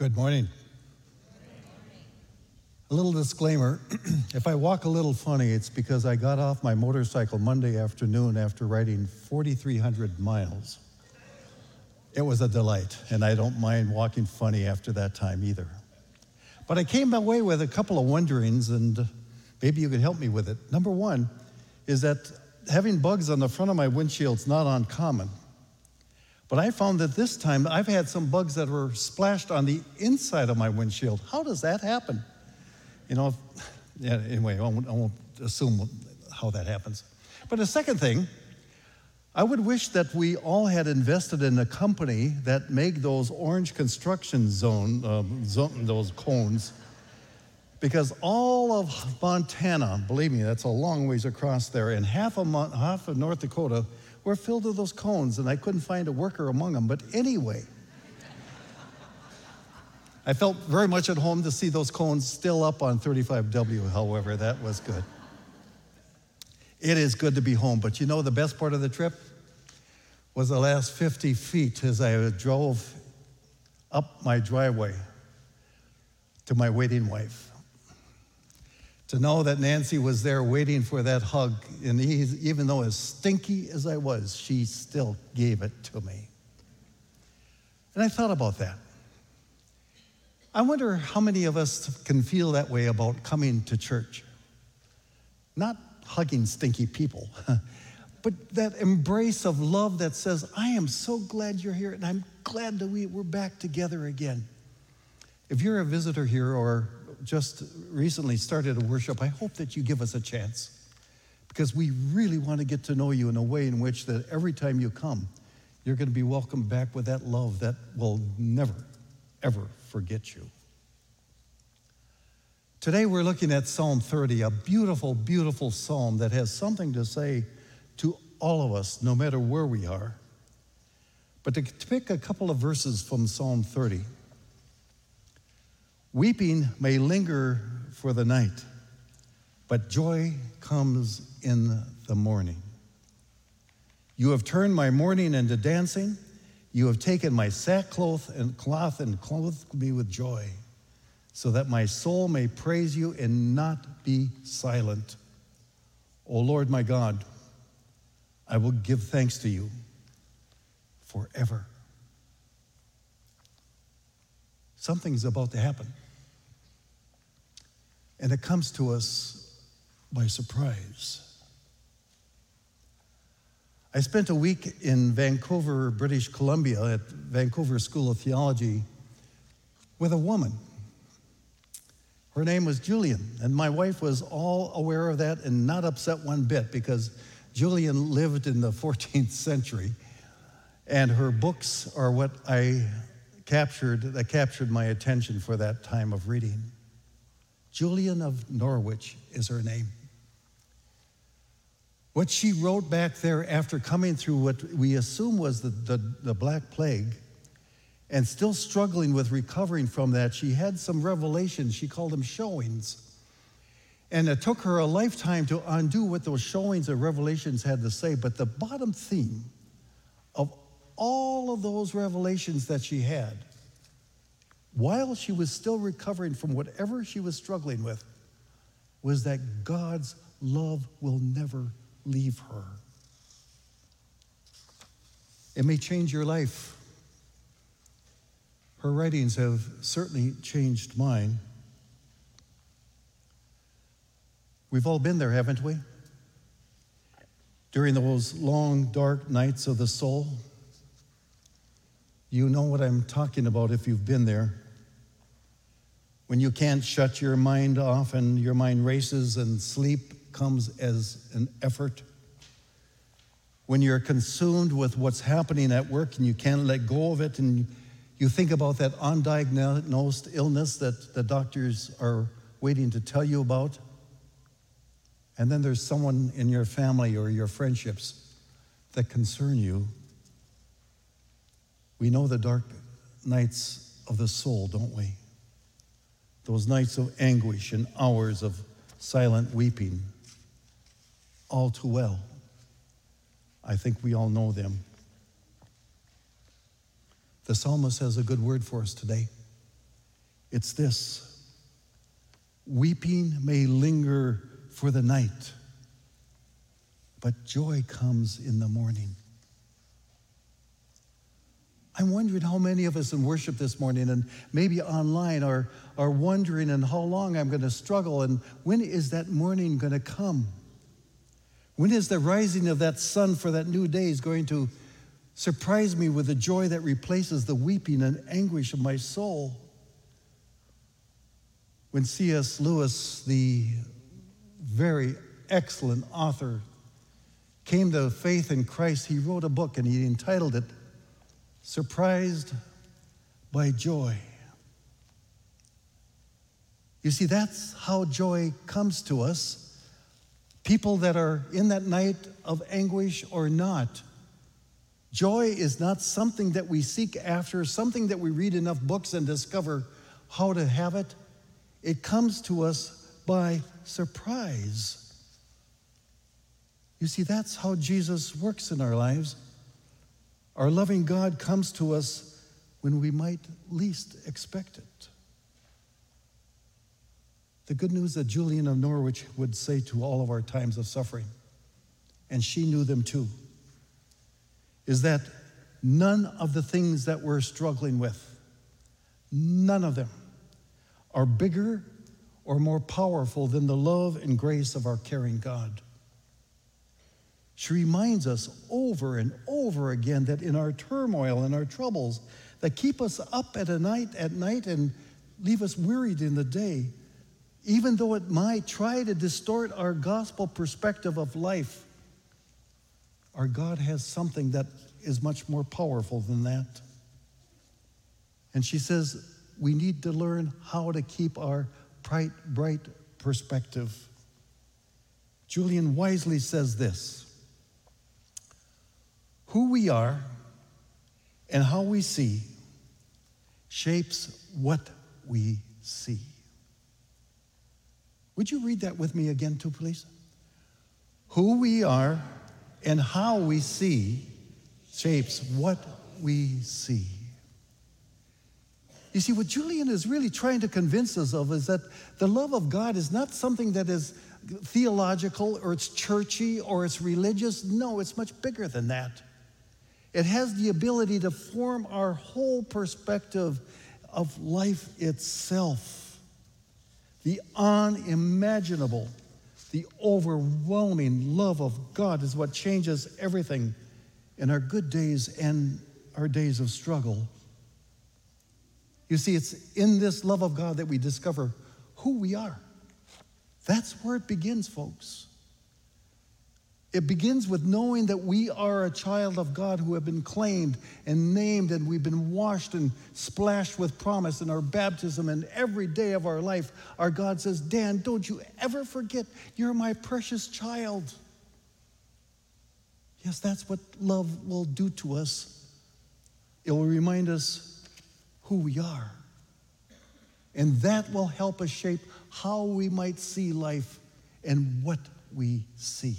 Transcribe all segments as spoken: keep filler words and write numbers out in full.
Good morning. A little disclaimer, if I walk a little funny, it's because I got off my motorcycle Monday afternoon after riding forty-three hundred miles. It was a delight, and I don't mind walking funny after that time either. But I came away with a couple of wonderings, and maybe you could help me with it. Number one is that having bugs on the front of my windshield is not uncommon. But I found that this time I've had some bugs that were splashed on the inside of my windshield. How does that happen? You know, yeah, anyway, I won't, I won't assume how that happens. But the second thing, I would wish that we all had invested in a company that make those orange construction zone, um, zone, those cones, because all of Montana, believe me, that's a long ways across there, and half of, Mon- half of North Dakota were filled with those cones, and I couldn't find a worker among them. But anyway, I felt very much at home to see those cones still up on thirty-five W, however, that was good. It is good to be home, but you know the best part of the trip was the last fifty feet as I drove up my driveway to my waiting wife. To know that Nancy was there waiting for that hug, and even though as stinky as I was, she still gave it to me. And I thought about that. I wonder how many of us can feel that way about coming to church. Not hugging stinky people, but that embrace of love that says, I am so glad you're here, and I'm glad that we, we're back together again. If you're a visitor here or just recently started to worship, I hope that you give us a chance, because we really want to get to know you in a way in which that every time you come, you're going to be welcomed back with that love that will never, ever forget you. Today we're looking at Psalm thirty, a beautiful, beautiful psalm that has something to say to all of us, no matter where we are. But to, to pick a couple of verses from Psalm thirty. Weeping may linger for the night, but joy comes in the morning. You have turned my mourning into dancing. You have taken my sackcloth and cloth and clothed me with joy, so that my soul may praise you and not be silent. O Lord my God, I will give thanks to you forever. Something's about to happen. And it comes to us by surprise. I spent a week in Vancouver, British Columbia, at Vancouver School of Theology with a woman. Her name was Julian, and my wife was all aware of that and not upset one bit, because Julian lived in the fourteenth century, and her books are what I captured, that captured my attention for that time of reading. Julian of Norwich is her name. What she wrote back there after coming through what we assume was the, the, the Black Plague, and still struggling with recovering from that, she had some revelations. She called them showings. And it took her a lifetime to undo what those showings and revelations had to say. But the bottom theme of all of those revelations that she had, while she was still recovering from whatever she was struggling with, was that God's love will never leave her. It may change your life. Her writings have certainly changed mine. We've all been there, haven't we? During those long, dark nights of the soul. You know what I'm talking about if you've been there. When you can't shut your mind off and your mind races and sleep comes as an effort. When you're consumed with what's happening at work and you can't let go of it, and you think about that undiagnosed illness that the doctors are waiting to tell you about. And then there's someone in your family or your friendships that concern you. We know the dark nights of the soul, don't we? Those nights of anguish and hours of silent weeping. All too well. I think we all know them. The psalmist has a good word for us today. It's this: weeping may linger for the night, but joy comes in the morning. I'm wondering how many of us in worship this morning and maybe online are, are wondering, and how long I'm going to struggle, and when is that morning going to come? When is the rising of that sun for that new day is going to surprise me with the joy that replaces the weeping and anguish of my soul? When C S Lewis, the very excellent author, came to faith in Christ, he wrote a book and he entitled it Surprised by Joy. You see, that's how joy comes to us. People that are in that night of anguish or not. Joy is not something that we seek after, something that we read enough books and discover how to have it. It comes to us by surprise. You see, that's how Jesus works in our lives. Our loving God comes to us when we might least expect it. The good news that Julian of Norwich would say to all of our times of suffering, and she knew them too, is that none of the things that we're struggling with, none of them are bigger or more powerful than the love and grace of our caring God. She reminds us over and over again that in our turmoil and our troubles that keep us up at a night at night and leave us wearied in the day, even though it might try to distort our gospel perspective of life, our God has something that is much more powerful than that. And she says we need to learn how to keep our bright, bright perspective. Julian wisely says this: who we are and how we see shapes what we see. Would you read that with me again too, please? Who we are and how we see shapes what we see. You see, what Julian is really trying to convince us of is that the love of God is not something that is theological or it's churchy or it's religious. No, it's much bigger than that. It has the ability to form our whole perspective of life itself. The unimaginable, the overwhelming love of God is what changes everything in our good days and our days of struggle. You see, it's in this love of God that we discover who we are. That's where it begins, folks. It begins with knowing that we are a child of God who have been claimed and named, and we've been washed and splashed with promise in our baptism, and every day of our life, our God says, Dan, don't you ever forget, you're my precious child. Yes, that's what love will do to us. It will remind us who we are. And that will help us shape how we might see life and what we see.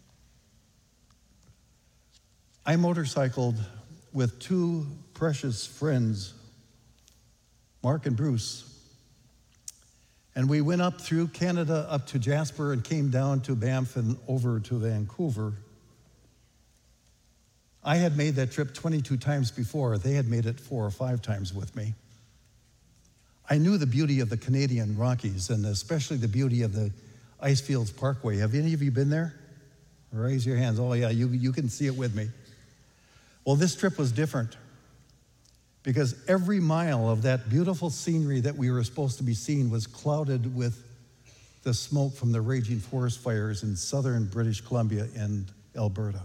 I motorcycled with two precious friends, Mark and Bruce, and we went up through Canada, up to Jasper, and came down to Banff and over to Vancouver. I had made that trip twenty-two times before. They had made it four or five times with me. I knew the beauty of the Canadian Rockies, and especially the beauty of the Icefields Parkway. Have any of you been there? Raise your hands. Oh yeah, you, you can see it with me. Well, this trip was different because every mile of that beautiful scenery that we were supposed to be seeing was clouded with the smoke from the raging forest fires in southern British Columbia and Alberta.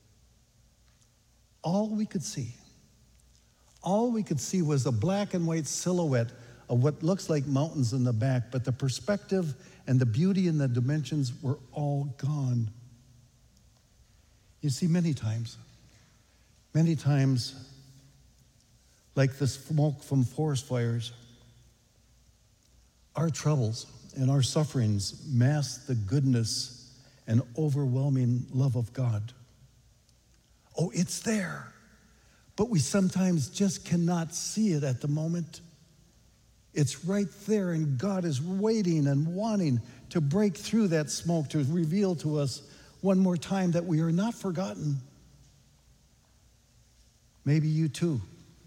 All we could see, all we could see was a black and white silhouette of what looks like mountains in the back, but the perspective and the beauty and the dimensions were all gone. You see, many times, Many times, like the smoke from forest fires, our troubles and our sufferings mask the goodness and overwhelming love of God. Oh, it's there, but we sometimes just cannot see it at the moment. It's right there, and God is waiting and wanting to break through that smoke to reveal to us one more time that we are not forgotten. Maybe you too.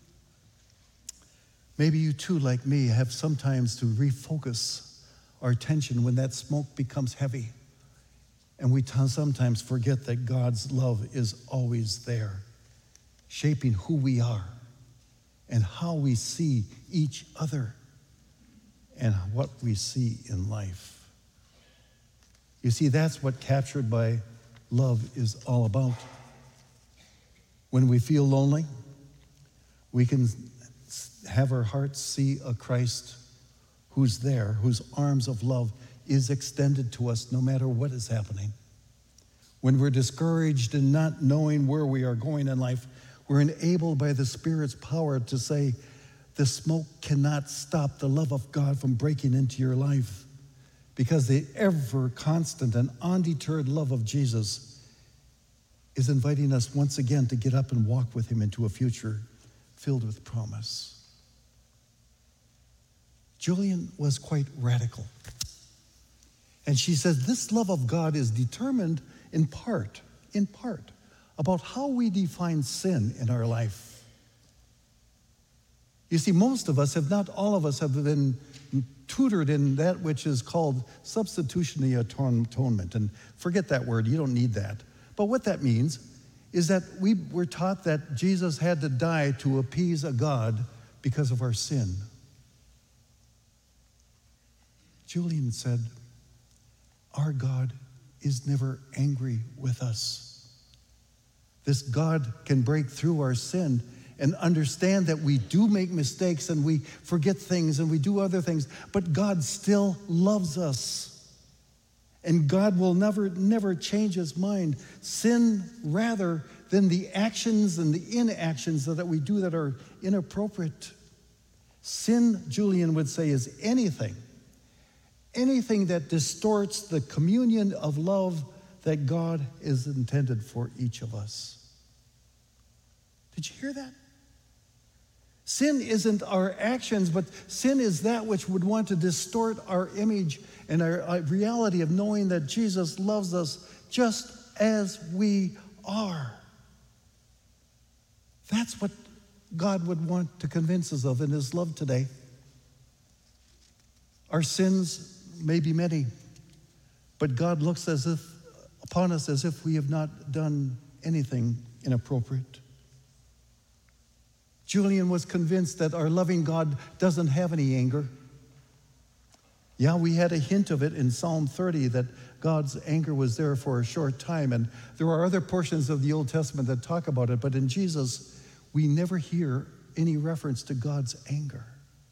Maybe you too, like me, have sometimes to refocus our attention when that smoke becomes heavy. And we t- sometimes forget that God's love is always there, shaping who we are and how we see each other and what we see in life. You see, that's what Captured by Love is all about. When we feel lonely, we can have our hearts see a Christ who's there, whose arms of love is extended to us no matter what is happening. When we're discouraged and not knowing where we are going in life, we're enabled by the Spirit's power to say, the smoke cannot stop the love of God from breaking into your life, because the ever constant and undeterred love of Jesus is inviting us once again to get up and walk with him into a future filled with promise. Julian was quite radical. And she says this love of God is determined in part, in part, about how we define sin in our life. You see, most of us, if not all of us, have been tutored in that which is called substitutionary atonement. And forget that word, you don't need that. But what that means is that we were taught that Jesus had to die to appease a God because of our sin. Julian said, our God is never angry with us. This God can break through our sin and understand that we do make mistakes and we forget things and we do other things, but God still loves us. And God will never, never change his mind. Sin rather than the actions and the inactions that we do that are inappropriate. Sin, Julian would say, is anything, anything that distorts the communion of love that God is intended for each of us. Did you hear that? Sin isn't our actions, but sin is that which would want to distort our image and our, our reality of knowing that Jesus loves us just as we are. That's what God would want to convince us of in his love today. Our sins may be many, but God looks as if upon us as if we have not done anything inappropriate. Julian was convinced that our loving God doesn't have any anger. Yeah, we had a hint of it in Psalm thirty that God's anger was there for a short time, and there are other portions of the Old Testament that talk about it, but in Jesus, we never hear any reference to God's anger.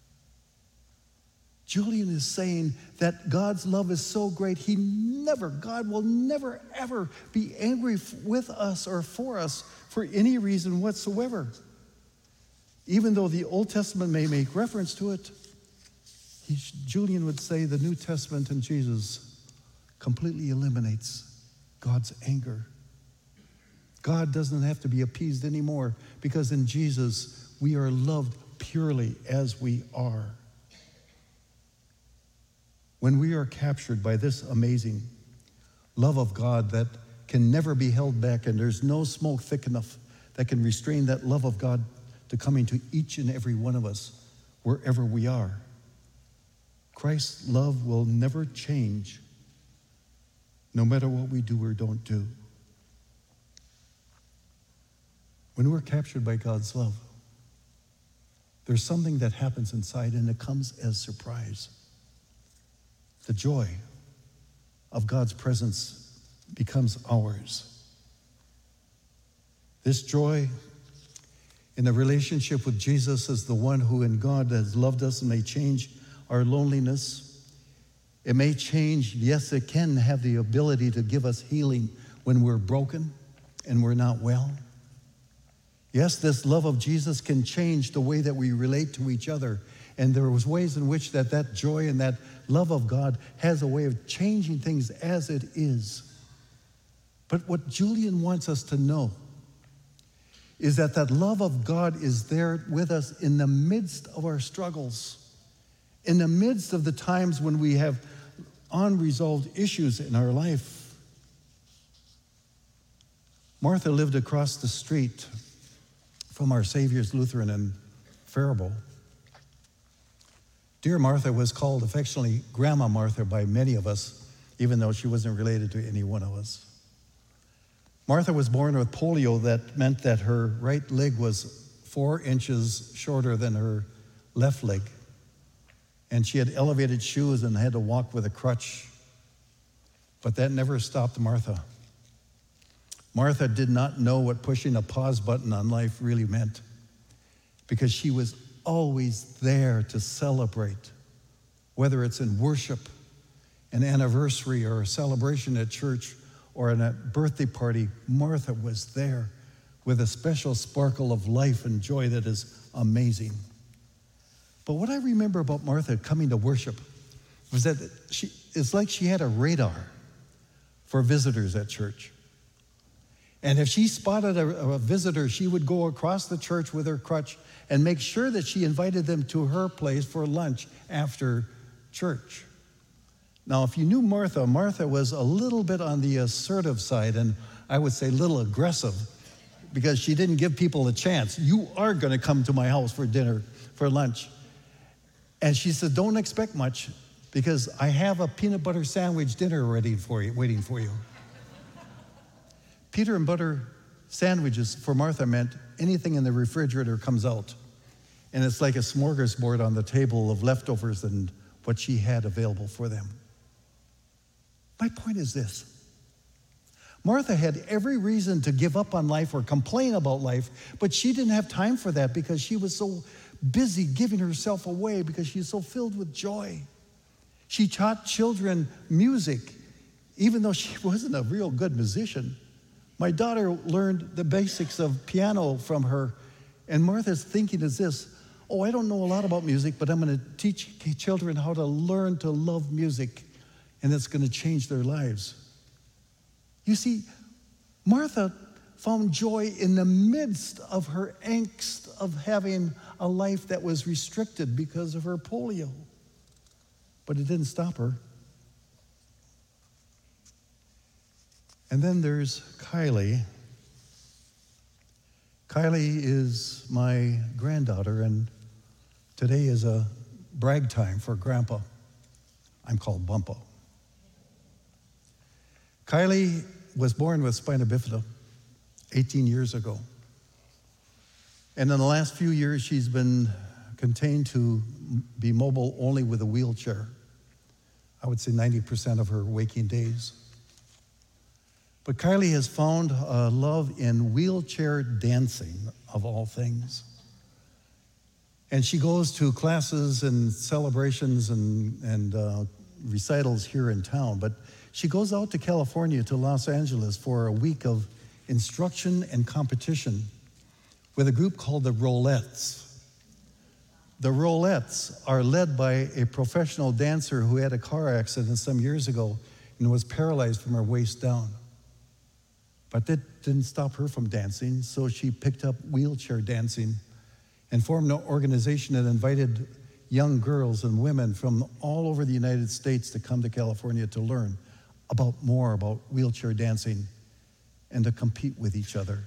Julian is saying that God's love is so great, he never, God will never, ever be angry with us or for us for any reason whatsoever. Even though the Old Testament may make reference to it, he, Julian would say the New Testament and Jesus completely eliminates God's anger. God doesn't have to be appeased anymore because in Jesus we are loved purely as we are. When we are captured by this amazing love of God that can never be held back, and there's no smoke thick enough that can restrain that love of God to coming to each and every one of us wherever we are. Christ's love will never change, no matter what we do or don't do. When we're captured by God's love, there's something that happens inside and it comes as surprise. The joy of God's presence becomes ours. This joy in the relationship with Jesus as the one who in God has loved us and may change our loneliness. It may change, yes, it can have the ability to give us healing when we're broken and we're not well. Yes, this love of Jesus can change the way that we relate to each other. And there was ways in which that, that joy and that love of God has a way of changing things as it is. But what Julian wants us to know is that that love of God is there with us in the midst of our struggles In the midst of the times when we have unresolved issues in our life, Martha lived across the street from our Savior's Lutheran in Faribault. Dear Martha was called affectionately Grandma Martha by many of us, even though she wasn't related to any one of us. Martha was born with polio that meant that her right leg was four inches shorter than her left leg, and she had elevated shoes and had to walk with a crutch. But that never stopped Martha. Martha did not know what pushing a pause button on life really meant, because she was always there to celebrate, whether it's in worship, an anniversary, or a celebration at church, or in a birthday party. Martha was there with a special sparkle of life and joy that is amazing. But what I remember about Martha coming to worship was that she, it's like she had a radar for visitors at church. And if she spotted a, a visitor, she would go across the church with her crutch and make sure that she invited them to her place for lunch after church. Now, if you knew Martha, Martha was a little bit on the assertive side, and I would say a little aggressive, because she didn't give people a chance. You are going to come to my house for dinner, for lunch. And she said, don't expect much, because I have a peanut butter sandwich dinner ready for you, waiting for you. Peanut and butter sandwiches for Martha meant anything in the refrigerator comes out. And it's like a smorgasbord on the table of leftovers and what she had available for them. My point is this. Martha had every reason to give up on life or complain about life, but she didn't have time for that because she was so busy giving herself away, because she's so filled with joy. She taught children music, even though she wasn't a real good musician. My daughter learned the basics of piano from her, and Martha's thinking is this: oh, I don't know a lot about music, but I'm going to teach children how to learn to love music, and it's going to change their lives. You see, Martha found joy in the midst of her angst of having a life that was restricted because of her polio. But it didn't stop her. And then there's Kylie. Kylie is my granddaughter, and today is a brag time for Grandpa. I'm called Bumpo. Kylie was born with spina bifida eighteen years ago. And in the last few years, she's been contained to be mobile only with a wheelchair. I would say ninety percent of her waking days. But Kylie has found a love in wheelchair dancing, of all things. And she goes to classes and celebrations and, and uh, recitals here in town, but she goes out to California, to Los Angeles, for a week of instruction and competition with a group called the Rollettes. The Rollettes are led by a professional dancer who had a car accident some years ago and was paralyzed from her waist down. But that didn't stop her from dancing, so she picked up wheelchair dancing and formed an organization that invited young girls and women from all over the United States to come to California to learn about more about wheelchair dancing and to compete with each other.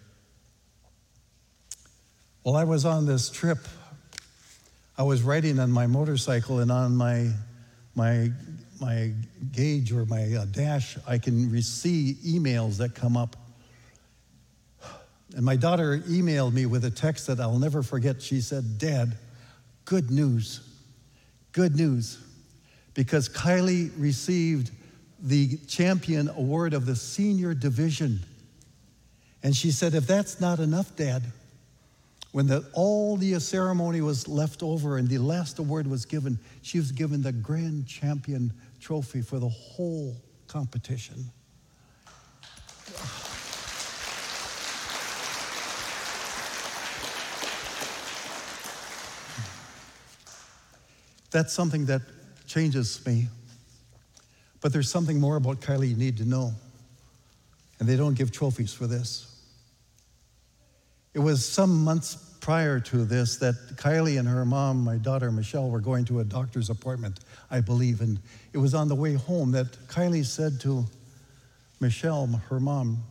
While I was on this trip, I was riding on my motorcycle, and on my my my gauge or my uh, dash, I can receive emails that come up. And my daughter emailed me with a text that I'll never forget. She said, "Dad, good news, good news, because Kylie received the champion award of the senior division." And she said, "If that's not enough, Dad," when the, all the ceremony was left over and the last award was given, she was given the grand champion trophy for the whole competition. That's something that changes me. But there's something more about Kylie you need to know. And they don't give trophies for this. It was some months prior to this that Kylie and her mom, my daughter Michelle, were going to a doctor's appointment, I believe. And it was on the way home that Kylie said to Michelle, her mom,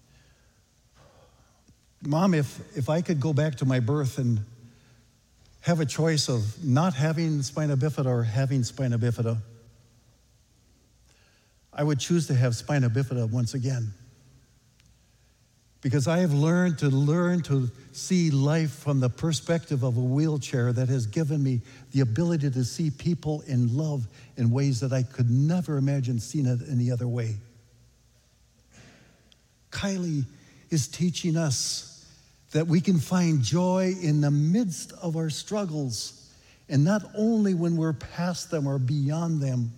Mom, if, if I could go back to my birth and have a choice of not having spina bifida or having spina bifida, I would choose to have spina bifida once again. Because I have learned to learn to see life from the perspective of a wheelchair that has given me the ability to see people in love in ways that I could never imagine seeing it any other way. Kylie is teaching us that we can find joy in the midst of our struggles, and not only when we're past them or beyond them.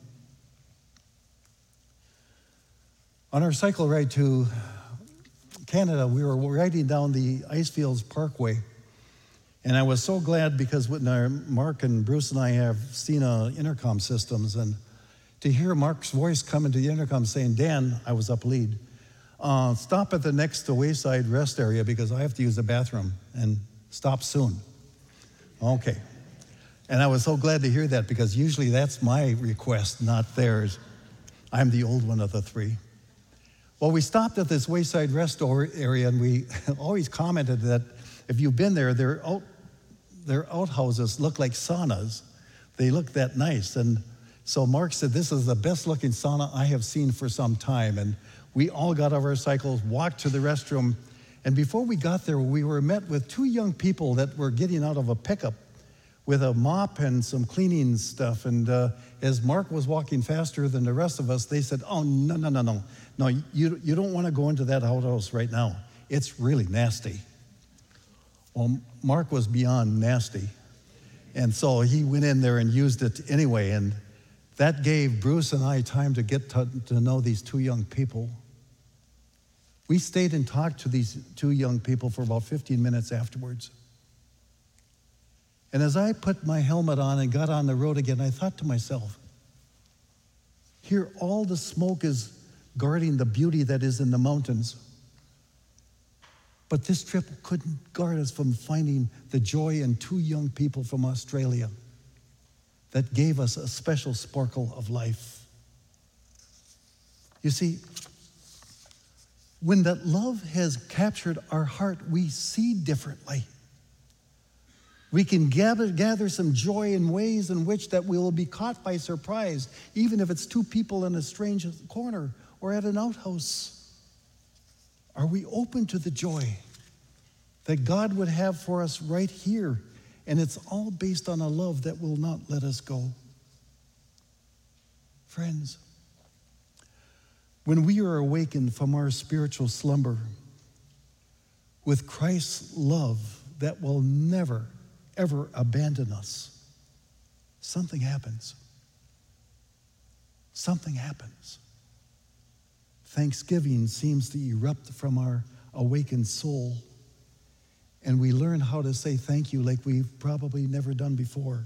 On our cycle ride to Canada, we were riding down the Icefields Parkway, and I was so glad because when our, Mark and Bruce and I have seen uh, intercom systems, and to hear Mark's voice come into the intercom saying, Dan, I was up lead, uh, stop at the next wayside rest area because I have to use the bathroom, and stop soon. Okay. And I was so glad to hear that because usually that's my request, not theirs. I'm the old one of the three. Well, we stopped at this wayside rest area, and we always commented that if you've been there, their, out, their outhouses look like saunas. They look that nice. And so Mark said, this is the best looking sauna I have seen for some time. And we all got off our cycles, walked to the restroom, and before we got there, we were met with two young people that were getting out of a pickup with a mop and some cleaning stuff. And uh, as Mark was walking faster than the rest of us, they said, oh, no, no, no, no. No, you, you don't want to go into that outhouse right now. It's really nasty. Well, Mark was beyond nasty. And so he went in there and used it anyway. And that gave Bruce and I time to get to, to know these two young people. We stayed and talked to these two young people for about fifteen minutes afterwards. And as I put my helmet on and got on the road again, I thought to myself, here all the smoke is guarding the beauty that is in the mountains. But this trip couldn't guard us from finding the joy in two young people from Australia that gave us a special sparkle of life. You see, when that love has captured our heart, we see differently. We can gather, gather some joy in ways in which that we will be caught by surprise, even if it's two people in a strange corner or at an outhouse. Are we open to the joy that God would have for us right here? And it's all based on a love that will not let us go. Friends, when we are awakened from our spiritual slumber with Christ's love that will never, ever abandon us, something happens. Something happens. Thanksgiving seems to erupt from our awakened soul, and we learn how to say thank you like we've probably never done before.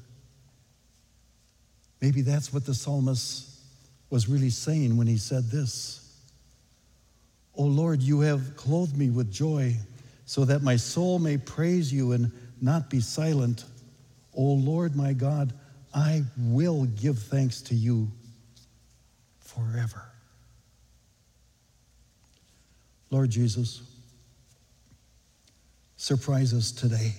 Maybe that's what the psalmist was really saying when he said this. O Lord, you have clothed me with joy so that my soul may praise you and not be silent. O Lord, my God, I will give thanks to you forever. Lord Jesus, surprise us today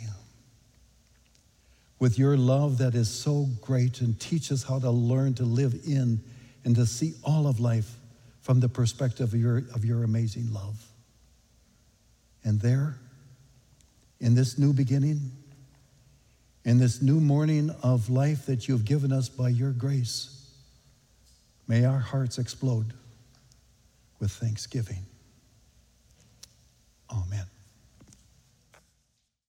with your love that is so great, and teach us how to learn to live in and to see all of life from the perspective of your, of your amazing love. And there, in this new beginning, in this new morning of life that you've given us by your grace, may our hearts explode with thanksgiving. Amen.